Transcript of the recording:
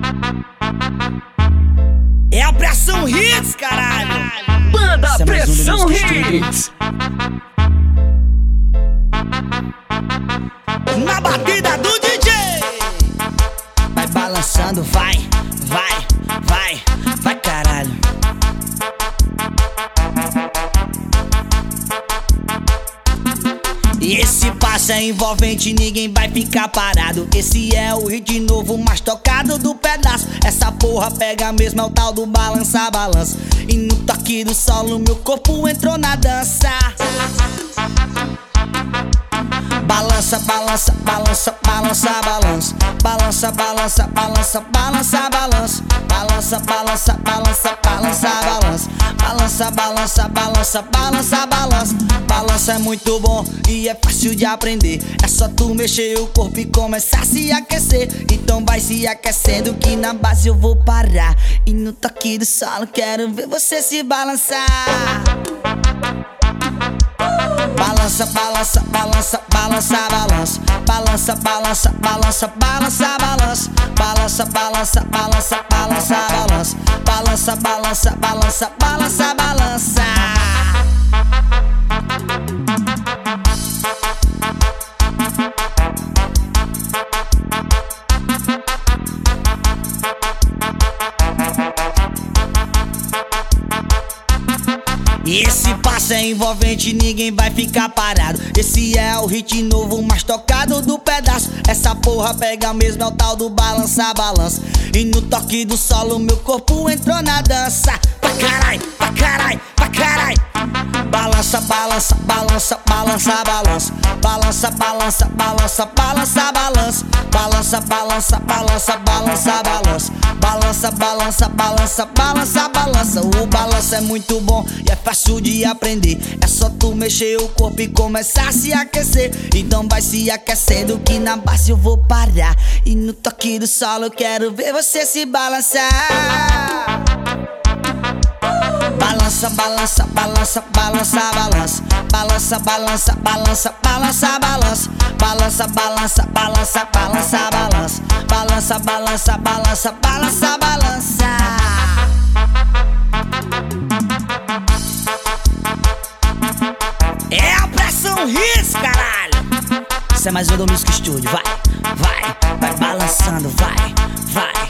É a Pressão Hits, caralho! Banda Pressão Hits! Na batida do DJ! Vai balançando, vai, caralho! E esse passo é envolvente, ninguém vai ficar parado. Esse é o hit novo, mais tocado do pedaço. Essa porra pega mesmo, é o tal do balança, balança. E no toque do solo, meu corpo entrou na dança. Balança, balança, balança, balança, balança. Balança, balança, balança, balança, balança. Balança, balança, balança, balança, balança. Balança, balança, balança, balança, balança. Balança é muito bom e é fácil de aprender. É só tu mexer o corpo e começar a se aquecer. Então vai se aquecendo que na base eu vou parar. E no toque do solo quero ver você se balançar. Balança, balança, balança, balança, balança. Balança, balança, balança, balança, balança. Balança, balança, balança, balança, balança. Balança, balança, balança, balança, balança. E esse passo é envolvente, ninguém vai ficar parado. Esse é o hit novo, mais tocado do pedaço. Essa porra pega mesmo, é o tal do balança, balança. E no toque do solo, meu corpo entrou na dança. Pra carai, pra carai, pra carai. Balança, balança, balança, balança, balança. Balança, balança, balança, balança, balança. Balança, balança, balança, balança, balança. Balança, balança, balança, balança, balança. O balanço é muito bom e é fácil de aprender. É só tu mexer o corpo e começar a se aquecer. Então vai se aquecendo que na base eu vou parar. E no toque do solo eu quero ver você se balançar. Balança, balança, balança, balança, balança. Balança, balança, balança, balança, balança. Balança, balança, balança, balança, balança. Balança, balança, balança, balança, balança. É a Pressão Hits, caralho! Isso é mais um do Music Studio, vai balançando, vai.